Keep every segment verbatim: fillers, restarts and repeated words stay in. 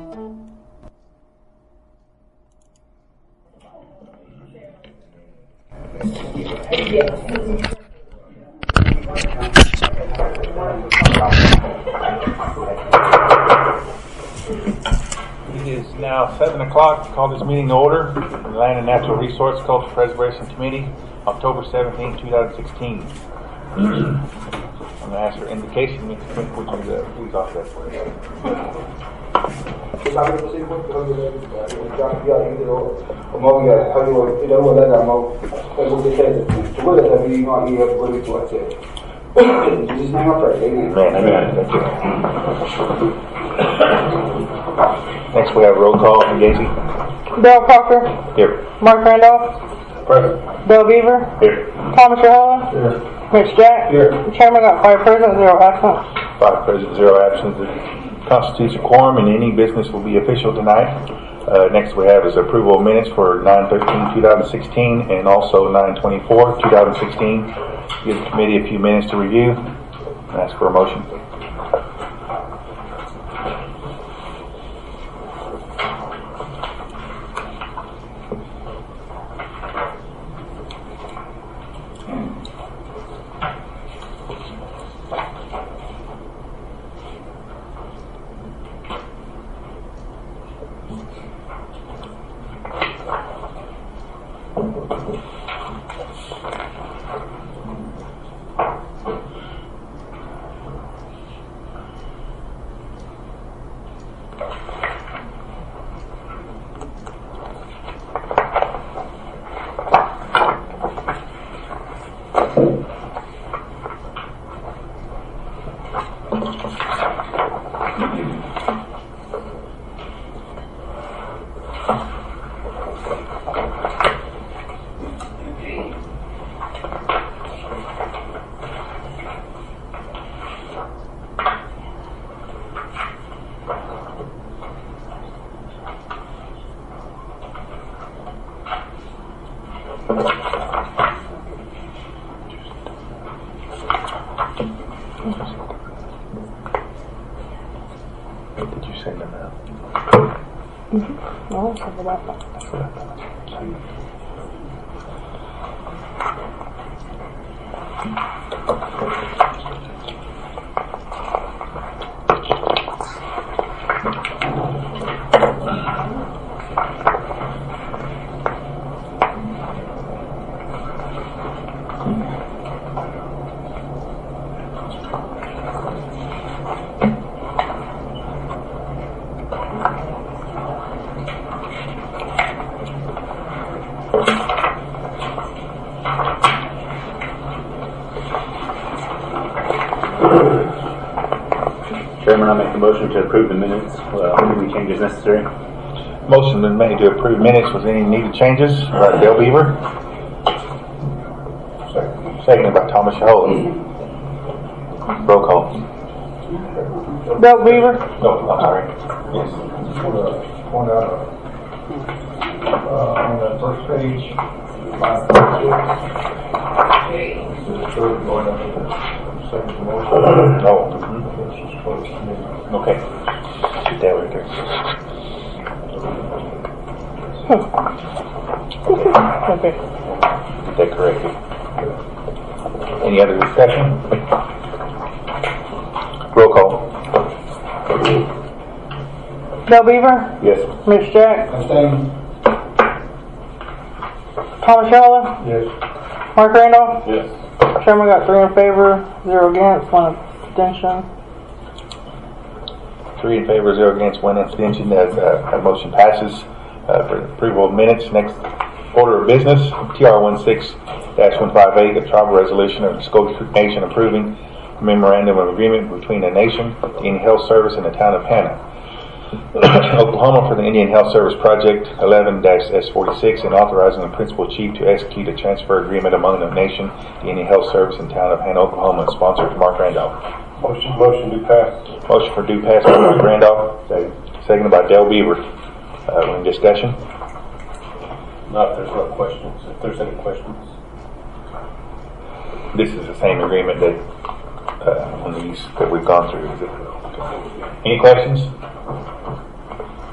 It is now seven o'clock. Call this meeting to order. The Land and Natural Resource Cultural Preservation Committee, October seventeenth, twenty sixteen. I'm going to ask for indication. Mister Quinn, would you uh, please offer that for us? Man, I got it. Thank you. Next, we have roll call from Gacy. Bill Parker. Here. Mark Randolph. Present. Bill Beaver. Here. Thomas Rahalla. Here. Mitch Jack. Here. The chairman got five present, zero absent. Five present, zero absent. It constitutes a quorum, and any business will be official tonight. Uh, next, we have is approval of minutes for nine thirteen twenty sixteen and also nine twenty-four twenty sixteen. Give the committee a few minutes to review and ask for a motion. Did you send them out? Mm-hmm. No, I'll cover that. That's what I thought. Chairman, I make a motion to approve the minutes. Uh, any changes necessary? Motion been made to approve minutes with any needed changes by Bill Beaver. Seconded by Thomas Rahalla. Roll call. Bill Beaver. No, I'm sorry. Yes. Just want to point out uh, on that first page, line forty-six, the third going up to the second motion. No. It's just close to me. Okay. Get that right there. Okay. Get that corrected. Any other discussion? Roll call. Bill Beaver. Yes. Mitch Jack. Abstain. Thomas Rahalla. Yes. Mark Randolph. Yes. Chairman got three in favor, zero against, one abstention. Three in favor, zero against, one abstention. That, uh, that motion passes uh, for approval of minutes. Next order of business, T R one six dash one five eight, a tribal resolution of the Scotia Nation approving a memorandum of agreement between the nation, the Indian Health Service, and the town of Hannah, Oklahoma for the Indian Health Service Project eleven S forty-six, and authorizing the principal chief to execute a transfer agreement among the nation, the Indian Health Service, and town of Hannah, Oklahoma, sponsored Mark Randolph. Motion, motion to pass. Motion for due pass by Mark Randolph, seconded by Dale Beaver. Uh, any discussion? Not if there's no questions. If there's any questions. This is the same agreement that uh, on these that we've gone through. Is it? Any questions?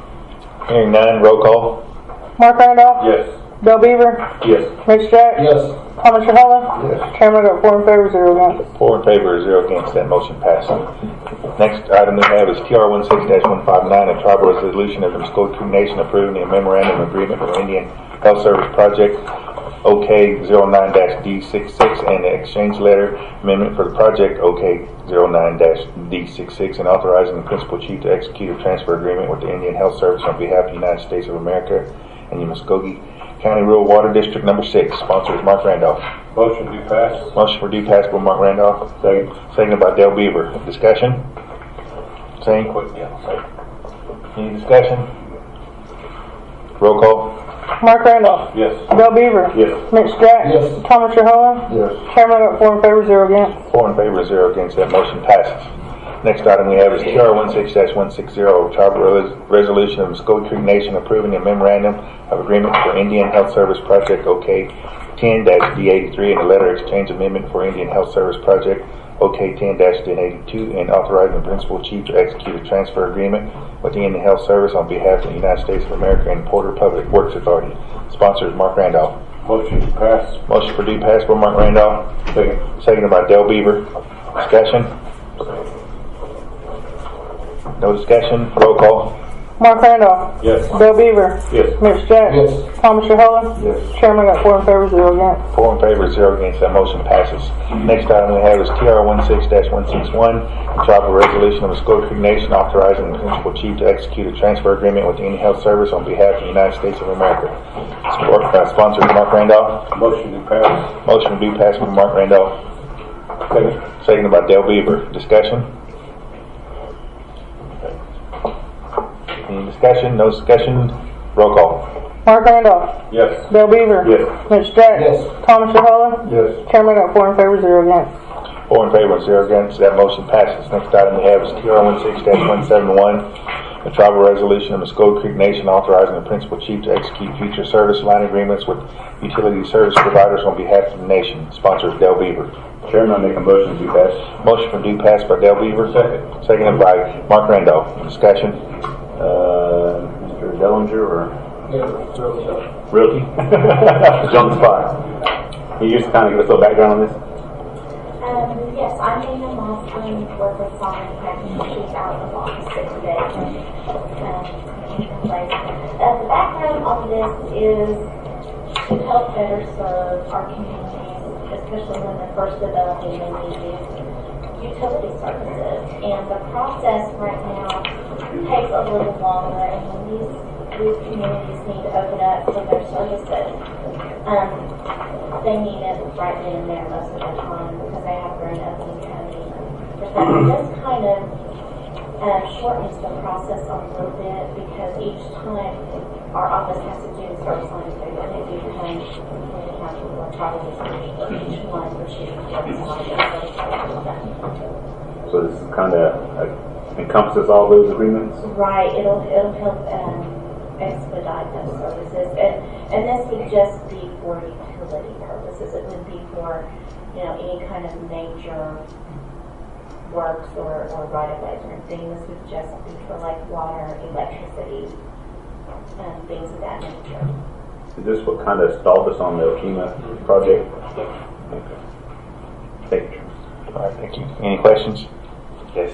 Hearing none, roll call. Mark Randolph. Yes. Bill Beaver. Yes. Mitch Jack. Yes. Thomas Shahala. Yes. Chairman, I got four in favor, zero against. Four in favor, zero against. That motion passes. Next item we have is T R sixteen dash one fifty-nine, a tribal resolution of the Muskogee Creek Nation approving a memorandum of agreement with Indian Health Service Project O K zero nine D sixty-six and the exchange letter amendment for the project O K zero nine D sixty-six and authorizing the principal chief to execute a transfer agreement with the Indian Health Service on behalf of the United States of America and the Muskogee County Rural Water District Number six. Sponsor is Mark Randolph. Motion to pass. Motion for due pass by Mark Randolph. Second. Seconded by Dale Beaver. Discussion? Same? Any discussion? Roll call. Mark Randolph. Yes. Bill Beaver. Yes. Mitch Jack. Yes. Thomas Shahala. Yes. Chairman, I got four in favor, zero against. Four in favor, zero against. That motion passes. Next item we have is T R sixteen dash one sixty, tribal res- resolution of Muskogee Creek Nation approving a memorandum of agreement for Indian Health Service Project O K ten D eighty-three and a letter exchange amendment for Indian Health Service Project O K ten D eighty-two and authorizing the principal chief to execute a transfer agreement with the Indian Health Service on behalf of the United States of America and Porter Public Works Authority. Sponsor is Mark Randolph. Motion to pass. Motion for due pass by Mark Randolph. Second. Seconded by Dale Beaver. Discussion? No discussion. Roll call. Mark Randolph. Yes. Bill Beaver. Yes. Mitch Jack. Yes. Thomas Shahala. Yes. Chairman, I got four in favor, zero against. Four in favor, zero against. That motion passes. Next item we have is T R sixteen dash one sixty-one, the tribal resolution of the Muskogee Creek Nation authorizing the principal chief to execute a transfer agreement with the Indian Health Service on behalf of the United States of America. Sport, uh, sponsor is Mark Randolph. Motion to pass. Motion to do pass from Mark Randolph. Second. Seconded by Dale Beaver. Discussion? Any discussion? No discussion? Roll call. Mark Randolph. Yes. Bill Beaver. Yes. Mitch Jack. Yes. Thomas Shahala. Yes. Chairman, I got four in favor, zero against. Four in favor, zero against. That motion passes. Next item we have is T R sixteen dash one seventy-one, the tribal resolution of Muskogee Creek Nation authorizing the principal chief to execute future service line agreements with utility service providers on behalf of the nation. Sponsor is Dale Beaver. Chairman, I make a motion to pass. Motion for due pass by Dale Beaver. Second. Seconded by Mark Randolph. Discussion? Uh, Mister Dellinger or Yeah. Realty? It's on the spot. Can you just kind of give us a little background on this? Um, yes, I'm Dana Mossman, work with Solid Packaging. She's out of office today. Um, place. Uh, the background on this is to help better serve our communities, especially when they're first developing and need these utility services. And the process right now takes a little longer, and when these, these communities need to open up for their services, um, they need it right then and there most of the time because they have grown up in the county. But that just kind of uh, shortens the process a little bit because each time our office has to do the service line agreement, they do come when we have to work probably for each one we're choosing service line agreement. So this kind of uh, encompasses all those agreements? Right, it'll it'll help um, expedite those services, and and this would just be for utility purposes. It would be for you know any kind of major works or, or right of ways or anything. This would just be for like water, electricity, and things of that nature. Is this what kind of stalled us on the Okima project? Okay. Thank you. All right, thank you. Any questions? Yes.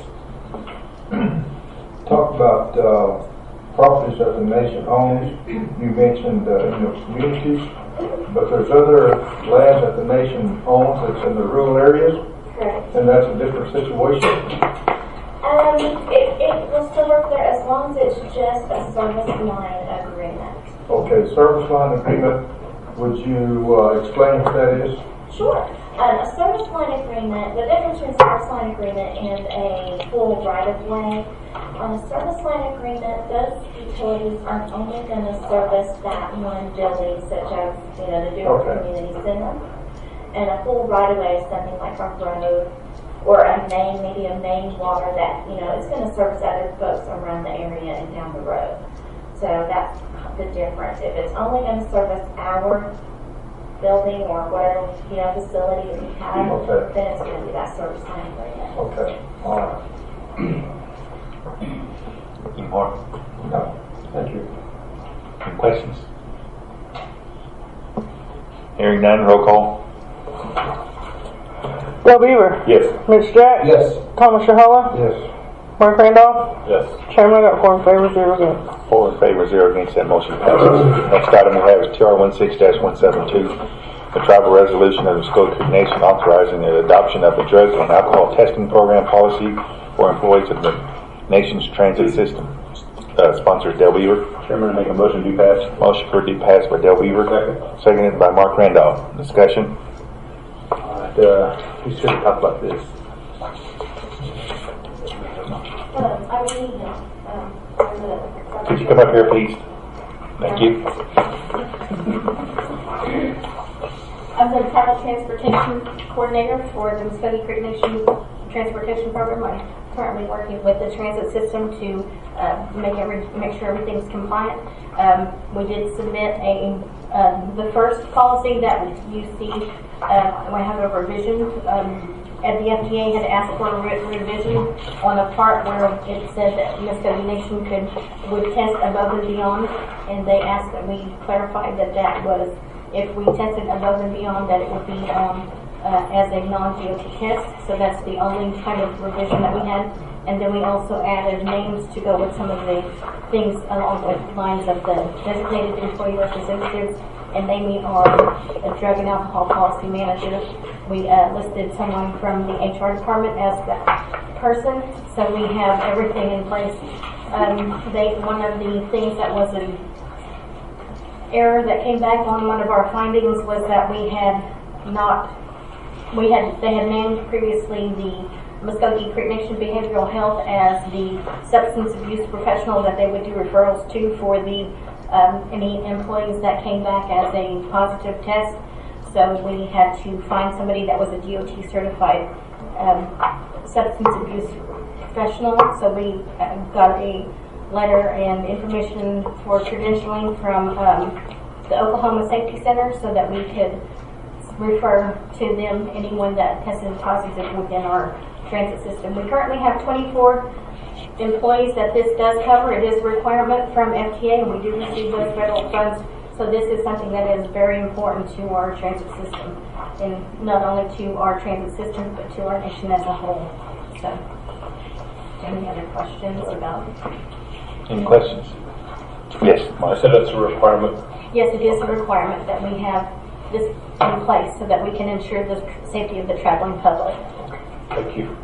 Talk about uh, properties that the nation owns. You mentioned uh, you know communities, but there's other land that the nation owns that's in the rural areas, Correct. and that's a different situation. Um, it, it will still work there as long as it's just a service line agreement. Okay, service line agreement. Would you uh, explain what that is? Sure. Um, a service line agreement, the difference between a service line agreement and a full right-of-way, on a service line agreement, those utilities are only going to service that one building, such as, you know, the Dewar Okay. Community Center. And a full right-of-way is something like a road or a main, maybe a main water that, you know, it's going to service other folks around the area and down the road. So that's the difference. If it's only going to service our building or whatever, you know, facility that we have, Okay. then it's going to be that service line agreement. Okay, all right. Any more? No, thank you. none, roll call. Dale Beaver. Yes. Mitch Jack. Yes. Thomas Shahala. Yes. Mark Randolph. Yes. Chairman, I got four in favor, zero against. Four in favor, zero against, that motion passes. Next item we have is T R sixteen one seven two, the tribal resolution of the Muskogee Creek Nation authorizing the adoption of a drug and alcohol testing program policy for employees of the nation's transit system. Uh, sponsor Dale Beaver. Chairman, I make a motion to pass. Motion for D pass by Dale Beaver. Second. Seconded by Mark Randolph. Discussion. Alright, uh, we should talk about this. Um, I really need them. Um, there's a- Could you come up here, please? Thank you. I'm the travel transportation coordinator for the Muskogee Creek Nation Transportation Program. I'm currently working with the transit system to uh, make every make sure everything's compliant. Um, we did submit a um, the first policy that you see. Uh, we have a revision. Um, and the F D A had asked for a re- revision on a part where it said that Muskogee Nation could would test above and beyond, and they asked that we clarify that that was if we tested above and beyond, that it would be um, uh, as a non-D O T test. So that's the only kind of revision that we had. And then we also added names to go with some of the things along with lines of the designated employee representatives, and naming our uh, drug and alcohol policy manager. We uh, listed someone from the H R department as that person, so we have everything in place. Um, they one of the things that was an error that came back on one of our findings was that we had not, we had, they had named previously the Muskogee Creek Nation Behavioral Health as the substance abuse professional that they would do referrals to for the um, any employees that came back as a positive test. So we had to find somebody that was a D O T certified um, substance abuse professional. So we uh, got a letter and information for credentialing from um, the Oklahoma Safety Center so that we could refer to them anyone that tested positive within our transit system. We currently have twenty-four employees that this does cover. It is a requirement from F T A, and we do receive those federal funds. So this is something that is very important to our transit system, and not only to our transit system, but to our nation as a whole. So, any other questions about? Any questions? Yes, I Mark. said that's a requirement. Yes, it is a requirement that we have this in place so that we can ensure the safety of the traveling public. Thank you.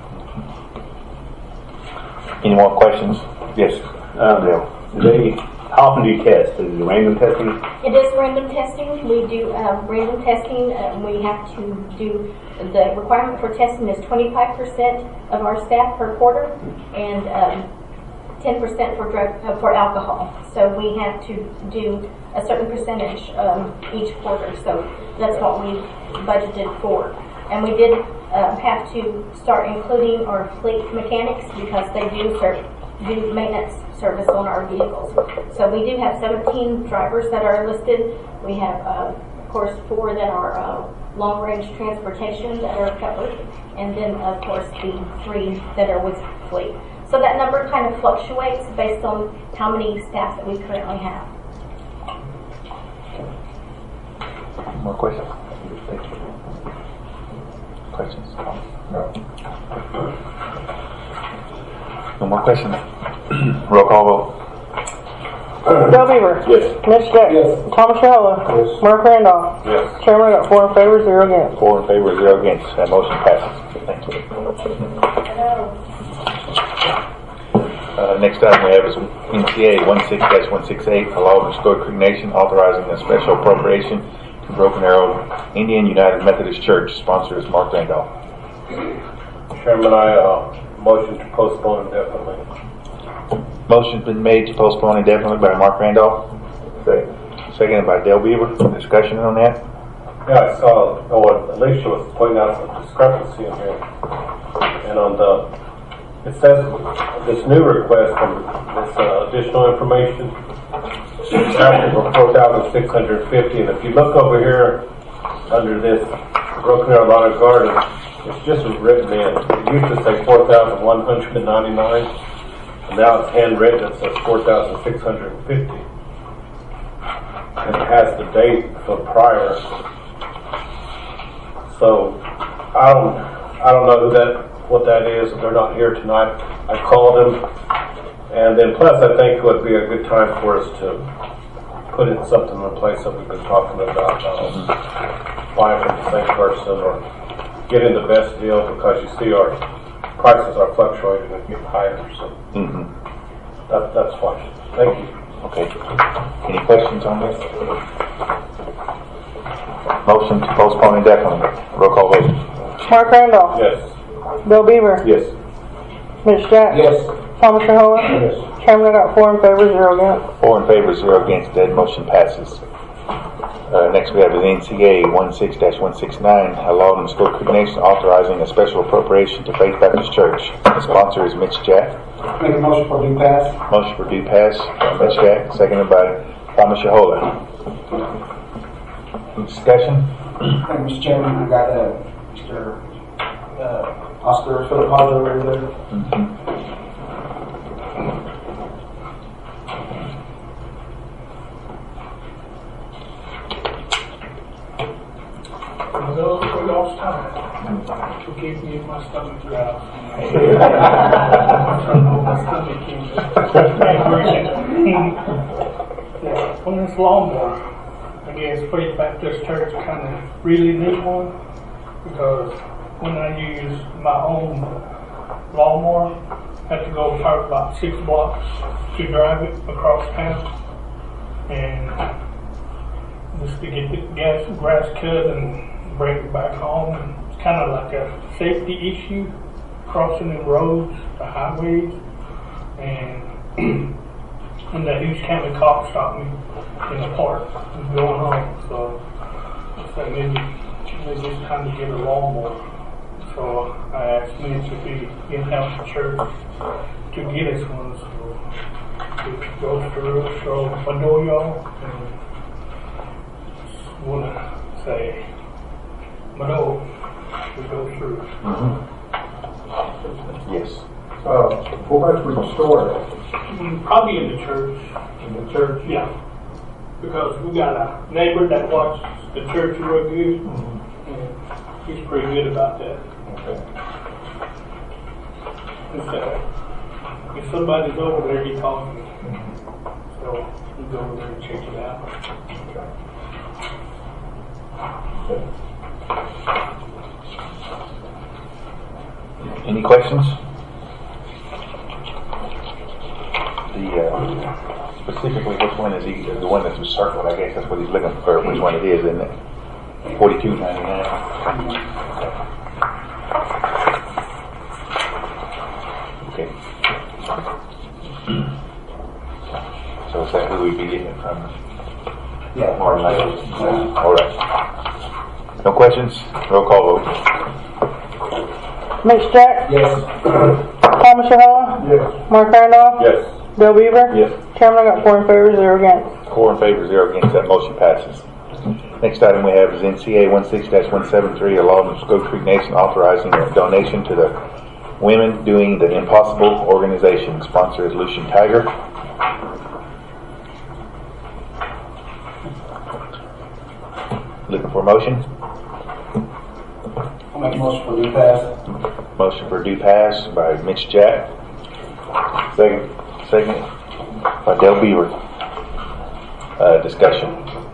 Any more questions? Yes. Um, they, how often do you test? Is it random testing? It is random testing. We do um, random testing. Uh, we have to do, the requirement for testing is twenty-five percent of our staff per quarter and um, ten percent for drug, uh, for alcohol. So we have to do a certain percentage um, each quarter. So that's what we budgeted for. And we did uh, have to start including our fleet mechanics because they do serve, do maintenance service on our vehicles. So we do have seventeen drivers that are listed. We have, uh, of course, four that are uh, long-range transportation that are covered, and then, of course, the three that are with fleet. So that number kind of fluctuates based on how many staff that we currently have. More questions? Thank you. Questions? No. No more questions? Roll call vote. Dale Beaver. Yes. Mitch Jack. Yes. Thomas Shahala. Yes. Mark Randolph. Yes. Chairman, I got four in favor, zero against. Four in favor, zero against. That motion passes. Thank you. Uh, next item we have is N C A sixteen dash one sixty-eight, a law of the Muskogee Creek Nation authorizing a special appropriation to Broken Arrow Indian United Methodist Church. Sponsor is Mark Randolph. Chairman, I uh, motion to postpone indefinitely. Motion's been made to postpone indefinitely by Mark Randolph. Second. Seconded by Dale Beaver. Discussion on that? Yeah, I saw, oh, what Alicia was pointing out some discrepancy in here. And on the, it says this new request from this uh, additional information, asking for four thousand six hundred fifty, and if you look over here under this Broken Arrow Lawn and Garden, it's just written in. It used to say four thousand one hundred ninety-nine, and now it's handwritten, it says four thousand six hundred fifty. And it has the date for prior So I don't, I don't know who that, what that is. They're not here tonight. I called them, and then plus I think it would be a good time for us to put in something in place that we've been talking about, uh, buying from the same person or getting the best deal, because you see our prices are fluctuating and getting higher. So Mm-hmm. that, that's fine. Thank you. Okay. Any questions on this? Motion to postpone indefinitely. Roll call vote. Mark Randolph. Yes. Bill Beaver. Yes. Mitch Jack. Yes. Thomas Mahola. Yes. Chairman, I got four in favor, zero against. Four in favor, zero against. That motion passes. Uh, next we have is N C A sixteen dash one sixty-nine, a law in the School Creek Nation authorizing a special appropriation to Faith Baptist Church. The sponsor is Mitch Jack. Make a motion for due pass. Motion for due pass by Mitch Jack, seconded by Thomas Yahola. Any discussion? Thank you, Mister Chairman. We got uh, Mister Uh, Oscar Philip Hodge over there. Mm-hmm. For those who lost time, forgive me if my stomach growls. I don't know if my stomach can't bring it. Yeah, on this lawnmower, I guess Faith Baptist Church kind of really need one, because when I use my own lawnmower, I have to go park about six blocks to drive it across town, and just to get the gas, grass cut and bring it back home. And it's kind of like a safety issue, crossing the roads, the highways, and and the Hughes County cop stopped me in the park and going home. So I said maybe maybe it's time to get a lawnmower. So I asked me to be in-house at church to get us one. So it goes through. So I know y'all and want to say, Mano, we go through. Mm-hmm. Yes. Uh, what about we restore it Mm, Probably in the church. in the church? Yeah. Because we got a neighbor that watches the church real good. And he's pretty good about that. Okay. He said, if somebody's over there, he calls me. So we go over there and check it out. Any questions? The uh, specifically, which one is he? The one that's circled. I guess that's what he's looking for. Which one it is, isn't it? Forty-two ninety-nine. Okay. So is that who we'd be getting it from? Yeah. More than likely. All right. No questions? Roll call vote. Mitch Jack. Yes. Thomas Mahola. Yes. Mark Randolph. Yes. Bill Beaver. Yes. Chairman, I got four in favor, zero against. Four in favor, zero against. That motion passes. Next item we have is N C A sixteen dash one seventy-three, a law in the School Creek Nation authorizing a donation to the Women Doing the Impossible organization. Sponsor is Lucian Tiger. Looking for a motion? I'll make a motion for due pass. Motion for due pass by Mitch Jack. Second. Second by Del Beaver. Uh, discussion.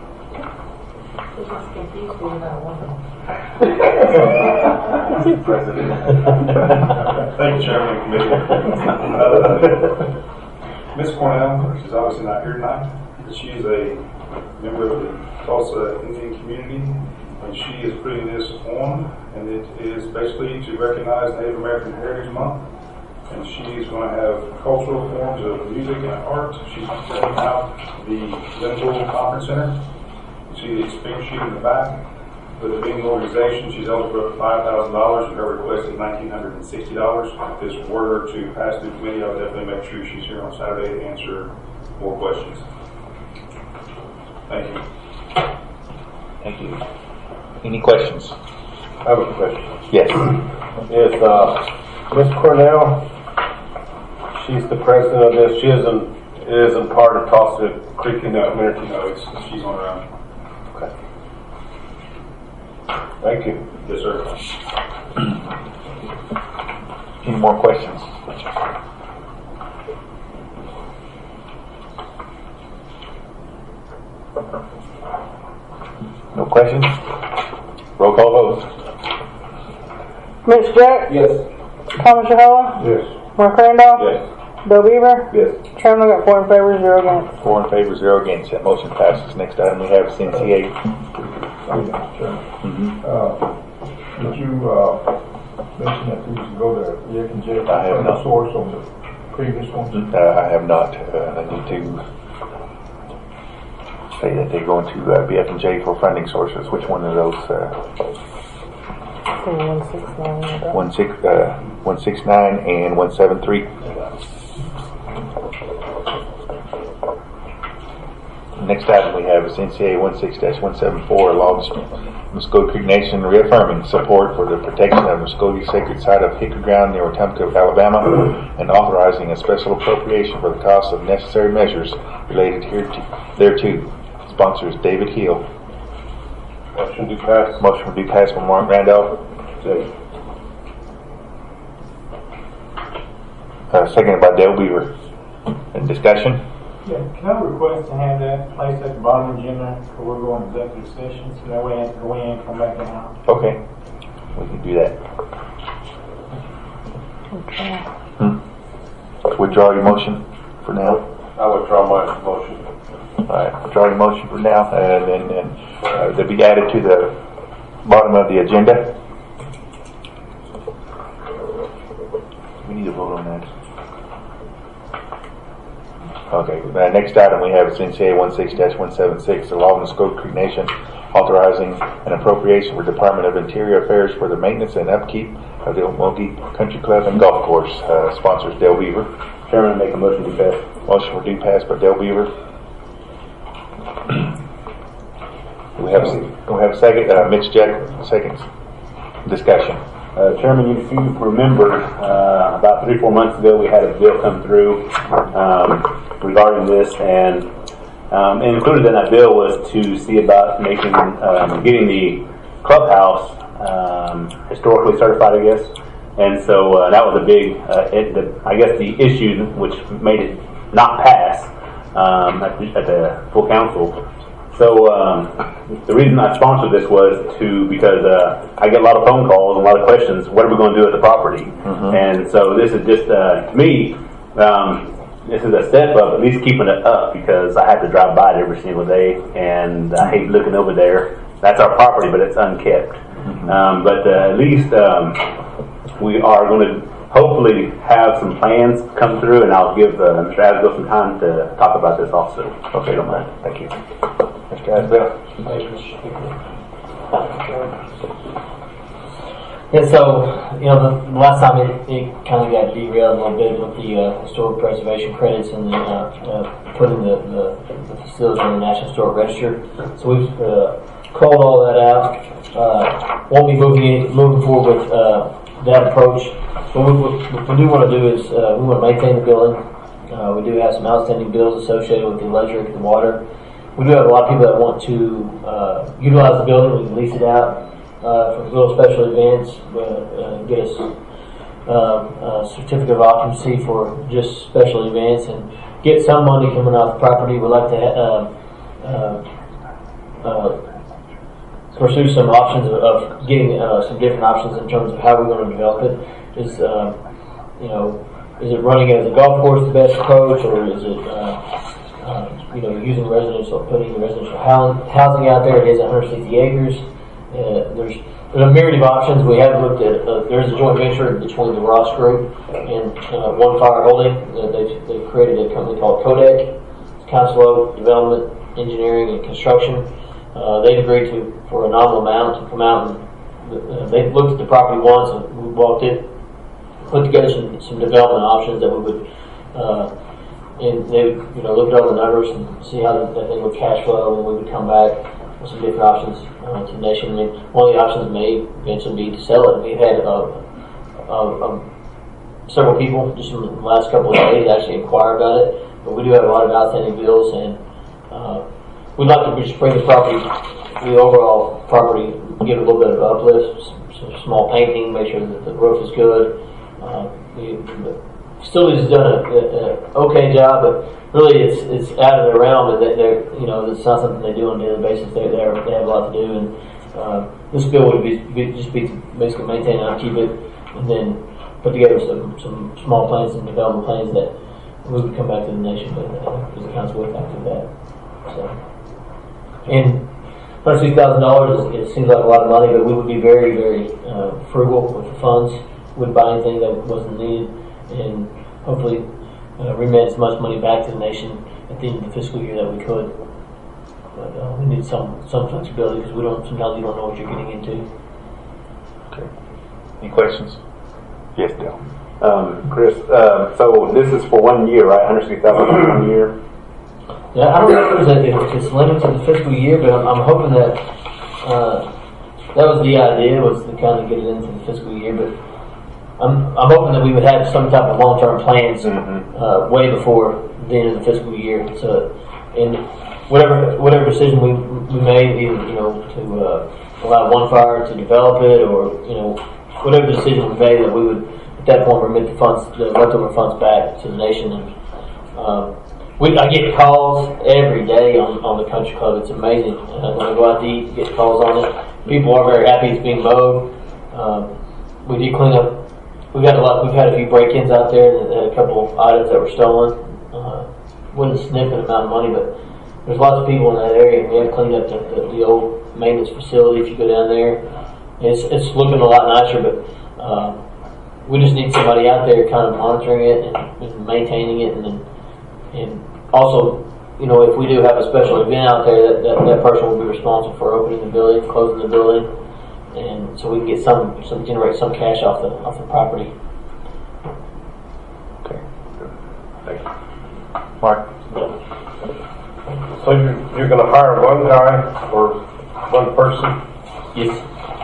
Thank you, Chairman and Committee. Uh, Miz Cornell, she's obviously not here tonight, but she is a member of the Tulsa Indian community, and she is putting this on, and it is basically to recognize Native American Heritage Month. And she is going to have cultural forms of music and art. She's setting out the Liverpool Conference Center. You see the expense sheet in the back. With it being an organization, she's eligible for five thousand dollars, and her request is one thousand nine hundred sixty dollars. If this were to pass through committee, I would definitely make sure she's here on Saturday to answer more questions. Thank you. Thank you. Any questions? I have a question. Yes. Is uh, Miss Cornell, she's the president of this, she isn't, isn't part of Tulsa Creek Indian Community? No, it's, she's on her own. Okay. Thank you. Yes, sir. Any more questions? No questions? Roll call vote. Mitch Jack, Yes. Thomas Shahala, Yes. Mark Randolph, Yes. Bill Beaver. Yes. Chairman, I got four in favor, zero against. Four in favor, zero against. That motion passes. Next item we have is N C A. Uh, Did you, uh, mention that these go to Rick and Jeff? I have not. Source on the previous ones? Uh, I have not. Uh, I need to say that they're going to uh, B F and J for funding sources. Which one of those? Uh, One six nine. one six uh, one six nine and one seven three. Next item we have is N C A one six dash one seven four, law of Muskogee Creek Nation reaffirming support for the protection of Muskogee sacred site of Hickory Ground near Wetumpka, Alabama, and authorizing a special appropriation for the cost of necessary measures related here to, thereto. Sponsor is David Hill. Motion to pass. Motion will be passed by Mark Randolph. Uh, seconded by Dale Beaver. Any discussion? Yeah, can I request to have that placed at the bottom of the agenda before we're going to executive session, so that way I have to go in and come back out? Okay, we can do that. Okay. Hmm. Withdraw your motion for now. I withdraw my motion. All right, withdraw your motion for now, and then and, uh, they'll be added to the bottom of the agenda. We need to vote on that. Okay, uh, next item we have is N C A one six dash one seven six, the law of Muskogee Creek Nation authorizing an appropriation for Department of Interior Affairs for the maintenance and upkeep of the Okmulgee Country Club and Golf Course. Uh, sponsors Dale Beaver. Chairman, make a motion to pass. Motion for due pass by Dale Beaver. Do we have a, do we have a second? Uh, Mitch Jack, seconds. Discussion. Uh, Chairman, if you remember, uh, about three, four months ago, we had a bill come through um, regarding this, and, um, and included in that bill was to see about making, um, getting the clubhouse um, historically certified, I guess. And so uh, that was a big, uh, it, the, I guess, the issue which made it not pass um, at, the, at the full council. So um, the reason I sponsored this was to because uh, I get a lot of phone calls and a lot of questions. What are we going to do with the property? Mm-hmm. And so this is just uh, to me, um, this is a step of at least keeping it up because I have to drive by it every single day, and I hate looking over there. That's our property, but it's unkept. Mm-hmm. Um, but uh, at least um, we are going to hopefully have some plans come through, and I'll give uh, Mister Asbill some time to talk about this also. Okay, don't mind. Thank you. Mister Asbill. Yeah, so, you know, the, the last time it, it kind of got derailed a little bit with the uh, historic preservation credits and the, uh, uh, putting the, the, the facility on the National Historic Register. So we've uh, called all that out. Uh, won't be moving moving forward with uh, that approach. But we, what we do want to do is uh, we want to maintain the building. Uh, we do have some outstanding bills associated with the electric, the water. We do have a lot of people that want to uh, utilize the building. We can lease it out. Uh, for little special events, uh, uh, get us uh, a certificate of occupancy for just special events, and get some money coming off the property. We'd like to ha- uh, uh, uh, pursue some options of, of getting uh, some different options in terms of how we're going to develop it. Is uh, you know, is it running as a golf course the best approach, or is it uh, uh, you know using residential, putting residential housing out there? It is one hundred sixty acres. Uh, there's, there's a myriad of options. We have looked at, uh, there's a joint venture between the Ross Group and uh, One Fire Holding. Uh, they've, they've created a company called Kodak. It's Council Development, Engineering, and Construction. Uh, they've agreed to, for a nominal amount, to come out and uh, they've looked at the property once and we walked it, put together some, some development options that we would, uh, and they would, you know, look at all the numbers and see how that, that thing would cash flow, and we would come back with some different options uh, to the nation. I mean, one of the options may eventually be to sell it. We've had uh, uh, uh, several people just in the last couple of days actually inquire about it, but we do have a lot of outstanding bills, and uh, we'd like to just bring the property, the overall property give it a little bit of uplift, some, some small painting, make sure that the roof is good. Uh, the, the facility's done a, a, a okay job, but really it's it's out of their realm. But they, they're you know it's not something they do on a daily basis. They they they have a lot to do, and uh, this bill would be, be just be to basically maintain and upkeep it, and then put together some some small plans and development plans that we would come back to the nation with uh, as a consequence after that. So, and one hundred sixty thousand dollars it seems like a lot of money, but we would be very very uh, frugal with the funds. Wouldn't buy anything that wasn't needed, and hopefully uh, remit as much money back to the nation at the end of the fiscal year that we could. But uh, we need some some flexibility because we don't sometimes you don't know what you're getting into. Okay. Any questions? Yes, Dale. Um, Chris, uh, so this is for one year, right? one hundred sixty thousand dollars one year. Yeah, I don't know if it's, a, if it's limited to the fiscal year, but I'm, I'm hoping that uh, that was the idea was to kind of get it into the fiscal year, but. I'm, I'm hoping that we would have some type of long-term plans Mm-hmm. uh, way before the end of the fiscal year. So, and whatever whatever decision we we made, either you know to uh, allow one fire to develop it, or you know whatever decision we made, that we would at that point remit the funds, the leftover funds back to the nation. And um, we I get calls every day on, on the country club. It's amazing uh, when I go out to eat, get calls on it. People are very happy it's being mowed. Um, we do clean up. We've got a lot. We've had a few break-ins out there, and a couple of items that were stolen. Uh, wasn't a significant amount of money, but there's lots of people in that area. And we have cleaned up the, the, the old maintenance facility. If you go down there, it's it's looking a lot nicer. But uh, we just need somebody out there, kind of monitoring it and, and maintaining it, and then, and also, you know, if we do have a special event out there, that, that that person will be responsible for opening the building, closing the building. And so we can get some, some generate some cash off the off the property. Okay. Thank you. Mark? So you're, you're gonna hire one guy or one person, Yes.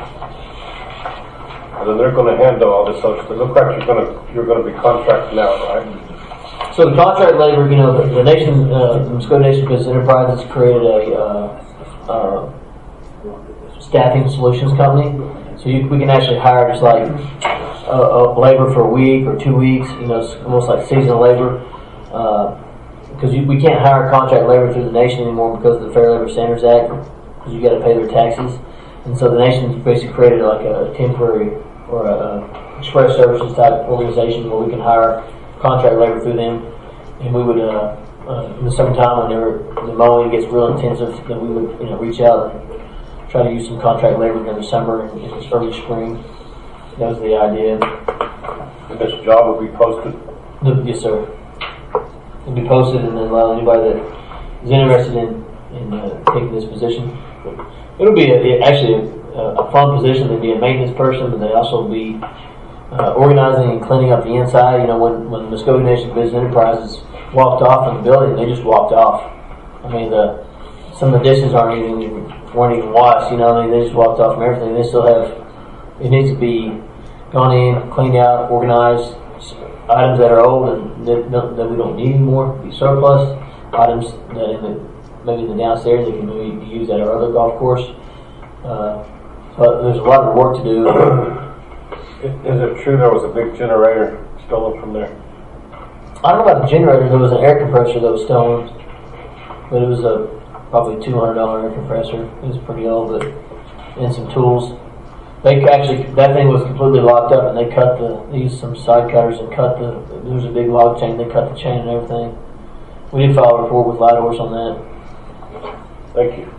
and then they're gonna handle all this stuff. It looks like you're gonna, you're gonna be contracting out, right? So the contract labor, you know, the, the nation, uh, the Muskogee Nation Business Enterprises created a uh, uh, staffing solutions company. So you, we can actually hire just like a, a labor for a week or two weeks. You know, it's almost like seasonal labor. Because uh, we can't hire contract labor through the nation anymore because of the Fair Labor Standards Act. Because you got to pay their taxes. And so the nation basically created like a temporary or a, a express services type organization where we can hire contract labor through them. And we would, uh, uh, in the summertime when the mowing gets real intensive, then we would, you know, reach out and try to use some contract labor during the summer and early spring. That was the idea. And this job will be posted? The, yes, sir. It'll be posted and then allow anybody that is interested in, in uh, taking this position. It'll be a, actually a, a fun position. There'll be a maintenance person, but they also be uh, organizing and cleaning up the inside. You know, when, when the Muskogee Nation Business Enterprises walked off from the building, they just walked off. I mean, the some of the dishes aren't even weren't even washed, you know, I mean, they just walked off from everything. They still have, it needs to be gone in, cleaned out, organized, items that are old and that, that we don't need anymore, be surplus, items that in the, maybe in the downstairs that can maybe be used at our other golf course. Uh, so there's a lot of work to do. Is it true there was a big generator stolen from there? I don't know about the generator, there was an air compressor that was stolen, but it was a probably two hundred dollars air compressor. It was pretty old, but and some tools. They actually, that thing was completely locked up, and they cut the, they used some side cutters and cut the, there was a big log chain, they cut the chain and everything. We did file a report with Light Horse on that. Thank you.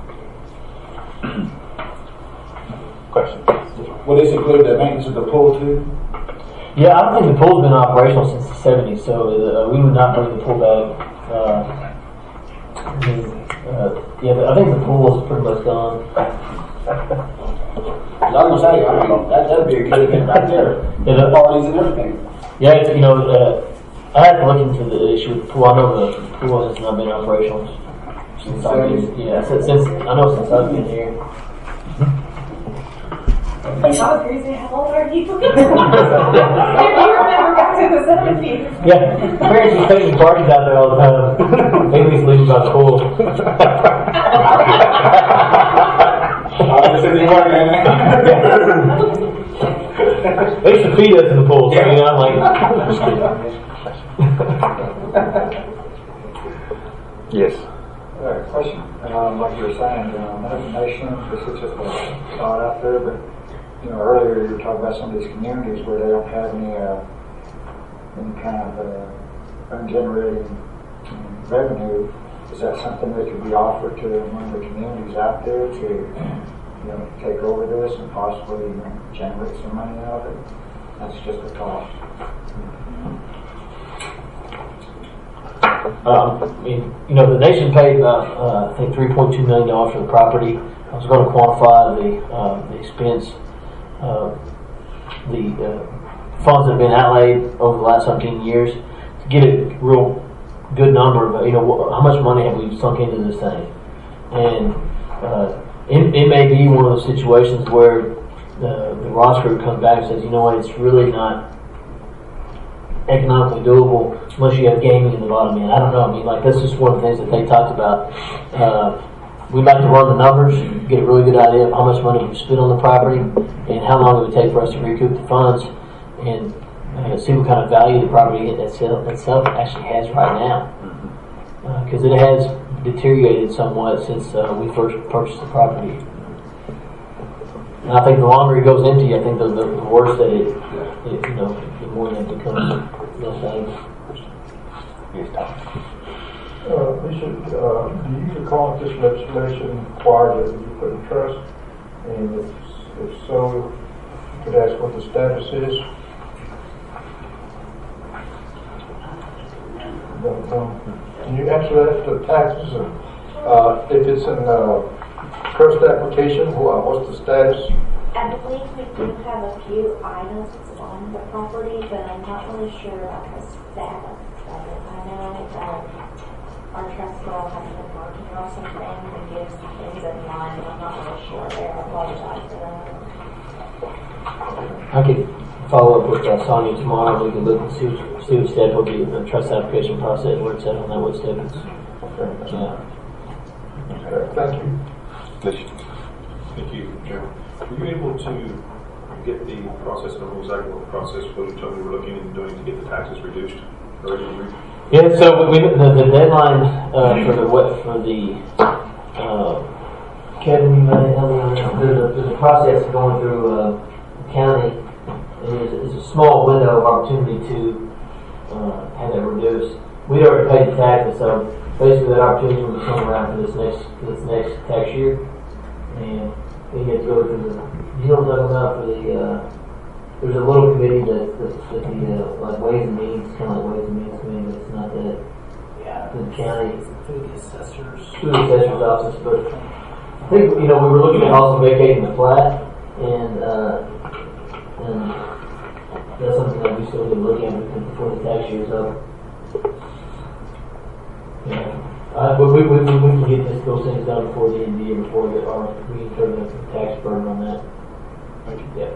Question? Will this include the maintenance of the pool too? Yeah, I don't think the pool's been operational since the seventies, so uh, we would not bring the pool back. Uh, I mean, uh, yeah, I think the pool is pretty much gone. I was gonna say, I mean, that that'd be a good event right there. Yeah, the, parties and everything. Yeah, it's, you know, uh, I had to look into the issue with the pool. I know the pool has not been operational since I've been, yeah, since, since I know since I've been here. How crazy, how old are you? If you remember back to the seventies. Yeah, parents just taking parties out there all the time. They at least leave about the pool. Obviously, working. They used to feed us in the pool, so you know, I'm like, Yes. Uh, question, um, like you were saying, um, information, this is just a thought out there, but, you know, earlier you were talking about some of these communities where they don't have any, uh, any kind of, uh, ungenerated um, revenue. Is that something that could be offered to one of the communities out there to, you know, take over this and possibly, you know, generate some money out of it? That's just a thought. Um, I mean, you know, the nation paid about, uh, I think, three point two million dollars for the property. I was going to quantify the uh, the expense, uh, the uh, funds that have been outlaid over the last seventeen years to get a real good number of, you know, how much money have we sunk into this thing. And uh, it, it may be one of those situations where the, the Ross Group comes back and says, you know what, it's really not economically doable unless you have gaming in the bottom end. I don't know. I mean, like, that's just one of the things that they talked about. Uh, we'd like to run the numbers, get a really good idea of how much money we spent on the property and how long it would take for us to recoup the funds and uh, see what kind of value the property itself, itself actually has right now. Because uh, it has deteriorated somewhat since uh, we first purchased the property. And I think the longer it goes into you, I think the, the, the worse that it, it, you know, the more that it becomes less valuable. Yes, Tom. Uh, Bishop, uh, do you recall if this legislation requires that you put in trust? And if, if so, you could ask what the status is? No, no. Can you answer that for the taxes? Uh, if it's in uh, trust application, what's the status? I believe we do have a few items on the property, but I'm not really sure about the status of it. I know that our trust girl has been working on some things and gives some things in line, but I'm not really sure there. I apologize for that. I could follow up with uh, Sonia tomorrow. We can look and see, see what step will be in the trust application process, where it's at on that, what step it's. Yeah. Okay, thank you. Thank you, Chairman. Were you able to get the process, I don't know exactly what the process was you told me we were looking into doing to get the taxes reduced? Yeah, so we, the, the deadline uh, for the what for the uh, Kevin, you may help me on that. There's a, there's a process going through uh, the county. There's, there's a small window of opportunity to uh, have that reduced. We already paid the taxes, so basically that opportunity will come around for this next for this next tax year, and we get to go through the. You know what I'm talking about for the. Uh, There's a little committee that, that, that the, uh, like Ways and Means, kind of like Ways and Means committee, but it's not that. Yeah. The county. Through the assessors. Through the assessor's office, but I think, you know, we were looking at also vacating the flat, and, uh, and that's something that we still need to look at before the tax year's up. Yeah. Uh, but we, we, we can get this, those things done before the end of the year, before we, our, we incur the tax burden on that. Thank you. Yeah.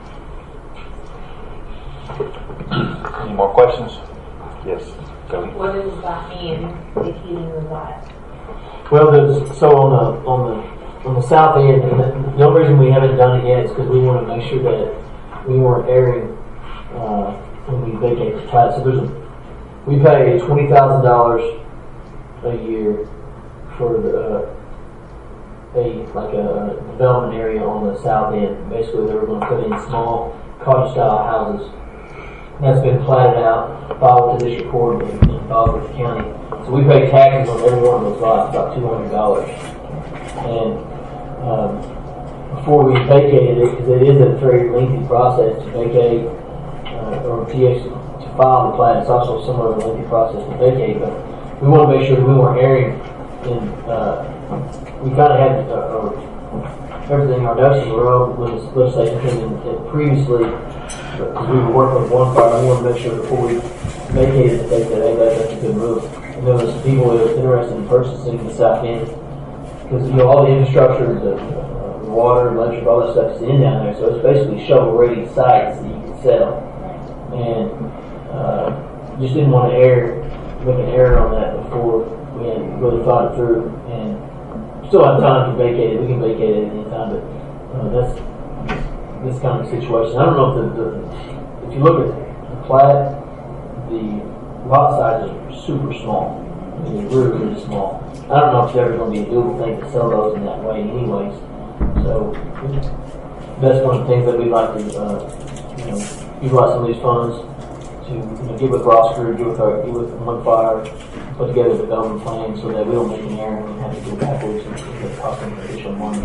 Any more questions? Yes. Go ahead. What does that mean, the heating of that? Well, there's, so on the on the on the south end, and the, the only reason we haven't done it yet is because we want to make sure that we weren't airing uh, when we vacate the plat. So there's a, we pay twenty thousand dollars a year for the, uh, a like a development area on the south end. Basically, they were going to put in small cottage style houses. That's been platted out, filed with the district court, and, and filed with the county. So we pay taxes on every one of those lots, about two hundred dollars. And um, before we vacated it, because it is a very lengthy process to vacate, uh, or to, to file the plat, it's also somewhat of a lengthy process to vacate, but we want to make sure that we weren't airing. And uh, we kind of had uh, uh, everything, our ducks in a row when this legislation came in, and previously, because we were working with one fire, we wanted to make sure before we vacated that they said, hey, that's a good move. And there was some people that were interested in purchasing the south end. Because, you know, all the infrastructure, the, uh, the water, electric, all that stuff is in down there. So it's basically shovel-ready sites that you can sell. And uh, just didn't want to err, make an error on that before we had really thought it through. And still have time to vacate it. We can vacate it at any time, but uh, that's this kind of situation. I don't know if the, the if you look at the plat, the lot sizes are super small. I mean, they're really, really small. I don't know if it's ever going to be a doable thing to sell those in that way, anyways. So that's one of the things that we'd like to, uh, you know, utilize some of these funds to, you know, get with Rosker, get with our, get with One Fire, put together a development plan so that we don't make an error and have to go backwards and get cost them additional money.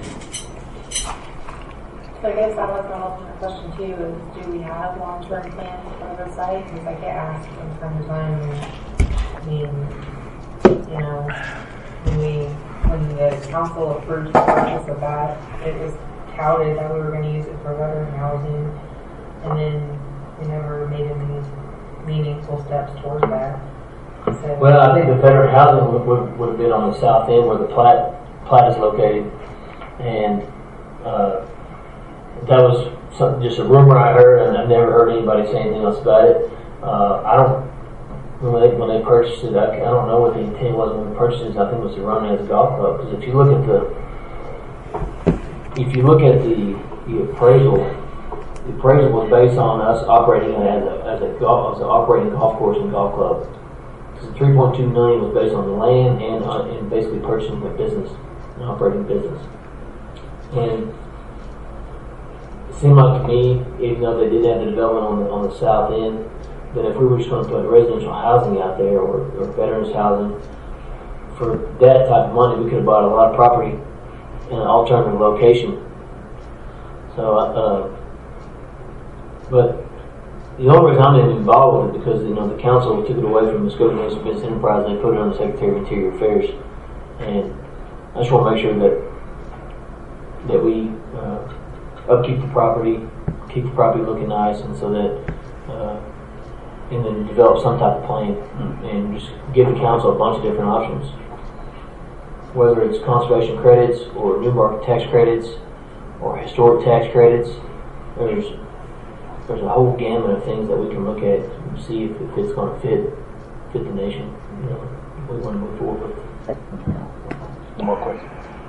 So I guess that was my ultimate question too, is do we have long-term plans for the site? Because I get asked from time to time, I mean, you know, when we, when the council approved the purchase of that, it was touted that we were going to use it for veteran housing, and then we never made any meaningful steps towards that. So, well, I think the veteran housing would, would, would have been on the south end where the plat, plat is located, and uh, that was some, just a rumor I heard, and I've never heard anybody say anything else about it. Uh, I don't, when they, when they purchased it, I, I don't know what the intent was when they purchased it. I think it was to run it as a golf club. Because if you look at the, if you look at the, the appraisal, the appraisal was based on us operating it as a, as a golf, as an operating golf course and golf club. So three point two million was based on the land and uh, and basically purchasing the business, an operating business. And it seemed like to me, even though they did have the development on the on the south end, that if we were just going to put residential housing out there or, or veterans housing, for that type of money, we could have bought a lot of property in an alternative location. So, uh, but the only reason I'm even involved with it because, you know, the council took it away from the Muskogee Nation Business Enterprise and they put it on the Secretary of Interior Affairs. And I just want to make sure that that we uh, upkeep the property, keep the property looking nice, and so that uh, and then develop some type of plan and just give the council a bunch of different options. Whether it's conservation credits or new market tax credits or historic tax credits, there's there's a whole gamut of things that we can look at and see if, if it's going to fit fit the nation. You know, we want to move forward with it. One more question.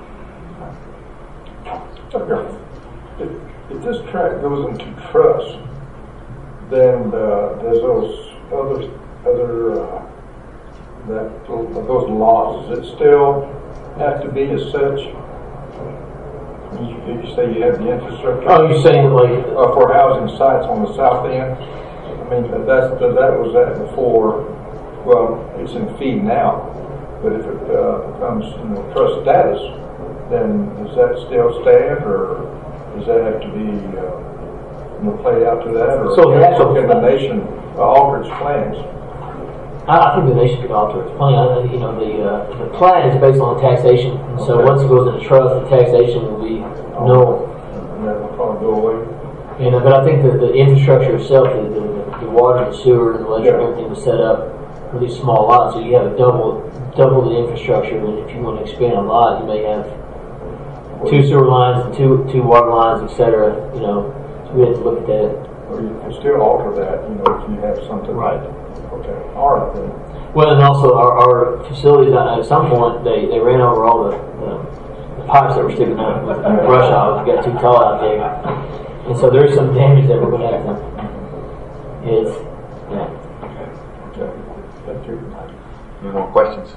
If, if this tract goes into trust, then uh, there's those other other uh, that those laws. Does it still have to be as such? You, you say you have the infrastructure. Oh, you're saying like uh, for housing sites on the south end. I mean, that's that was that before. Well, it's in fee now, but if it uh, becomes in the trust status, then does that still stand, or does that have to be uh, you know, played out to that, or so can, can the nation uh, alter its plans? I, I think the nation could alter its plan. I, you know, the uh, the plan is based on taxation, and so Okay. once it goes into trust, the taxation will be null. And that will probably go away. You know, but I think that the infrastructure itself, the, the, the water, the sewer, the electric, Yeah. everything was set up for these small lots, so you have a double double the infrastructure. And if you want to expand a lot, you may have two sewer lines and two two water lines, et cetera. You know, so we have to look at that. Or you can still alter that, you know, if you have something. Right. Okay. All right then. Well, and also our, our facilities, uh, at some point, they, they ran over all the, the, the pipes that were sticking out with the brush hogs. It got too tall out there. And so there's some damage that we're going to have to. It's, yeah. Okay. Thank you. Any more questions?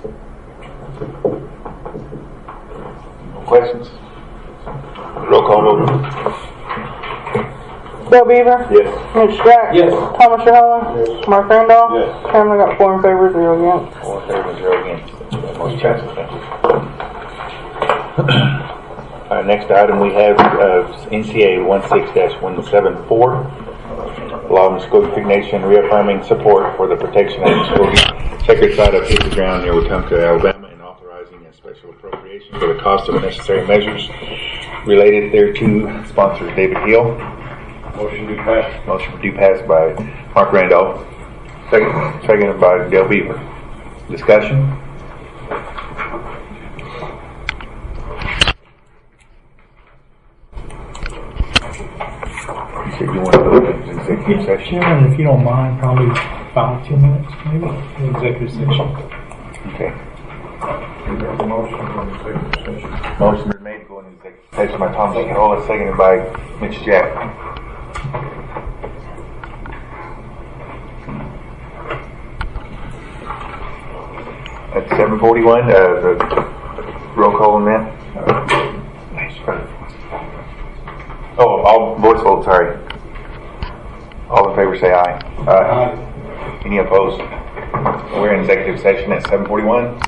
No questions? Roll call vote. Bill Beaver? Yes. Mitch Strack? Yes. Thomas Shahola? Yes. Mark Randolph? Yes. Chairman got four in favor, zero against. Four in favor, zero against. Motion passes. Thank you. All right, next item we have uh, N C A sixteen one seven four. Law of Muskogee Creek Nation reaffirming support for the protection of the Muskogee sacred site of Hickory Ground near Wetumpka, Alabama, and authorizing a special appropriation for the cost of necessary measures related thereto. Sponsor David Hill. Motion to pass. Motion to pass by Mark Randolph. Second, seconded by Dale Beaver. Discussion? You said you want to go into executive session? Chairman, if you don't mind, probably five, ten minutes maybe, in executive session. Okay. Make a motion for an executive session. Motion been made to go into executive session by Tom Nicola, seconded by Mitch Jack. At seven forty-one, uh, the roll call on that. Oh, all voice vote, sorry. All in favor say aye. Aye. Any opposed? We're in executive session at seven forty-one.